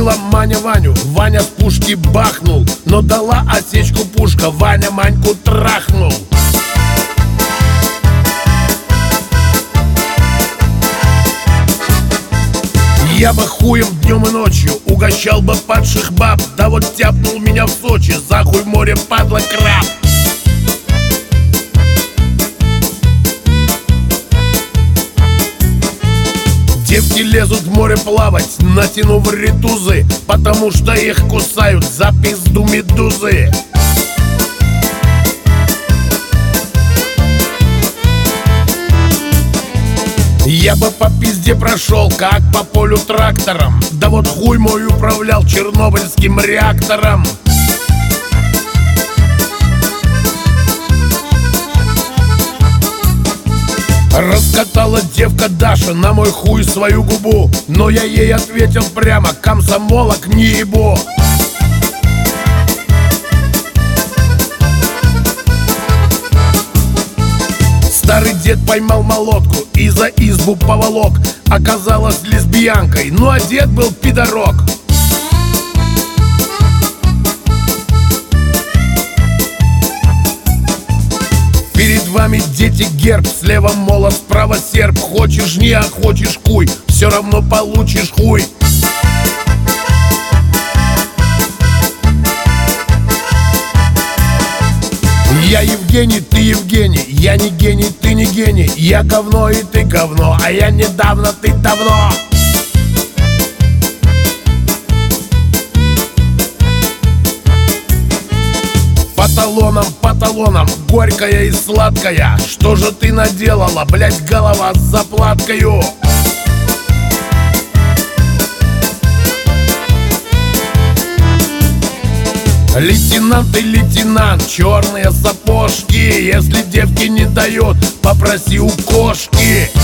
Била Маня Ваню, Ваня с пушки бахнул, но дала осечку пушка, Ваня Маньку трахнул. Я бы хуем днем и ночью угощал бы падших баб, да вот тяпнул меня в Сочи, за хуй в море падла краб. Девки лезут в море плавать, натянув ритузы, потому что их кусают за пизду медузы. Я бы по пизде прошел, как по полю трактором, да вот хуй мой управлял чернобыльским реактором. Раскатала девка Даша на мой хуй свою губу, но я ей ответил прямо: комсомолок не ебу. Старый дед поймал молотку и за избу поволок. Оказалась лесбиянкой, ну а дед был пидорок. Перед вами, дети, герб, слева молот, справа серп. Хочешь не, а хочешь куй, все равно получишь хуй. Я Евгений, ты Евгений, я не гений, ты не гений. Я говно и ты говно, а я недавно, ты давно. По талонам, по талонам, горькая и сладкая. Что же ты наделала, блять, голова с заплаткою? Лейтенант и лейтенант, черные сапожки. Если девки не дает, попроси у кошки.